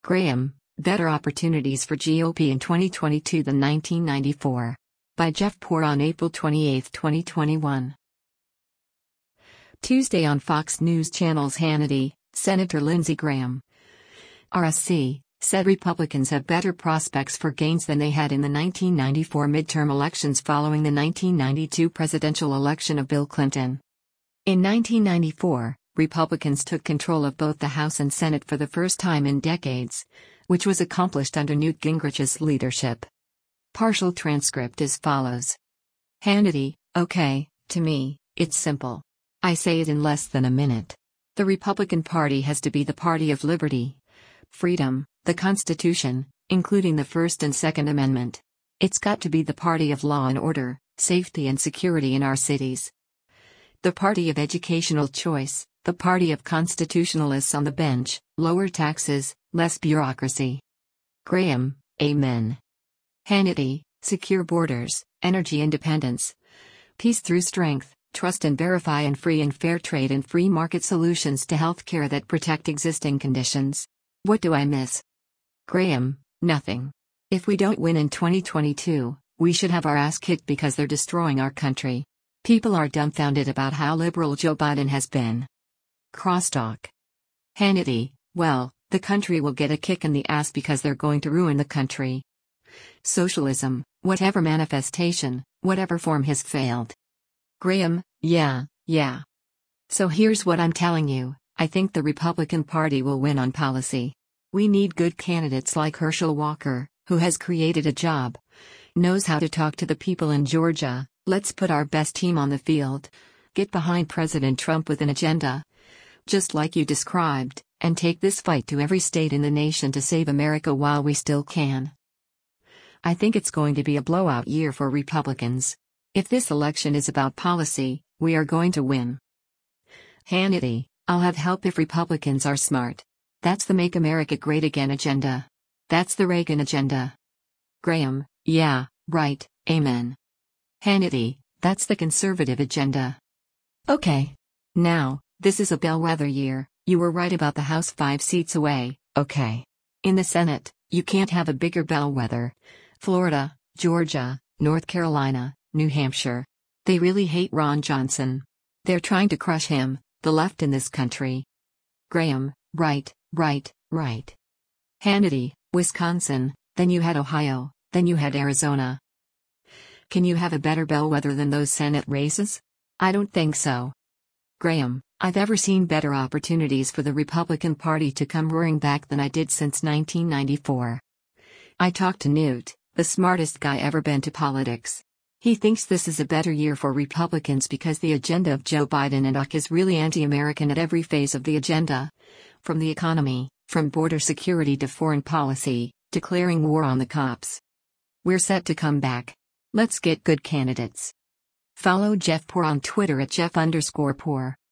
Graham, Better Opportunities for GOP in 2022 than 1994. By Jeff Poor on April 28, 2021. Tuesday on Fox News Channel's Hannity, Senator Lindsey Graham, RSC, said Republicans have better prospects for gains than they had in the 1994 midterm elections following the 1992 presidential election of Bill Clinton. In 1994, Republicans took control of both the House and Senate for the first time in decades, which was accomplished under Newt Gingrich's leadership. Partial transcript as follows. Hannity, okay, to me, it's simple. I say it in less than a minute. The Republican Party has to be the party of liberty, freedom, the Constitution, including the First and Second Amendment. It's got to be the party of law and order, safety and security in our cities. The party of educational choice, the party of constitutionalists on the bench, lower taxes, less bureaucracy. Graham, amen. Hannity, secure borders, energy independence. Peace through strength, trust and verify and free and fair trade and free market solutions to healthcare that protect existing conditions. What do I miss? Graham, nothing. If we don't win in 2022, we should have our ass kicked because they're destroying our country. People are dumbfounded about how liberal Joe Biden has been. Crosstalk. Hannity, well, the country will get a kick in the ass because they're going to ruin the country. Socialism, whatever manifestation, whatever form has failed. Graham, yeah. So here's what I'm telling you, I think the Republican Party will win on policy. We need good candidates like Herschel Walker, who has created a job, knows how to talk to the people in Georgia. Let's put our best team on the field. Get behind President Trump with an agenda, just like you described, and take this fight to every state in the nation to save America while we still can. I think it's going to be a blowout year for Republicans. If this election is about policy, we are going to win. Hannity, I'll have help if Republicans are smart. That's the Make America Great Again agenda. That's the Reagan agenda. Graham, yeah, right, amen. Hannity, that's the conservative agenda. Okay. Now, this is a bellwether year, you were right about the House 5 seats away, okay. In the Senate, you can't have a bigger bellwether. Florida, Georgia, North Carolina, New Hampshire. They really hate Ron Johnson. They're trying to crush him, the left in this country. Graham, right. Hannity, Wisconsin, then you had Ohio, then you had Arizona. Can you have a better bellwether than those Senate races? I don't think so. Graham, I've ever seen better opportunities for the Republican Party to come roaring back than I did since 1994. I talked to Newt, the smartest guy ever been to politics. He thinks this is a better year for Republicans because the agenda of Joe Biden and UC is really anti-American at every phase of the agenda. From the economy, from border security to foreign policy, declaring war on the cops. We're set to come back. Let's get good candidates. Follow Jeff Poor on Twitter at Jeff_Poor.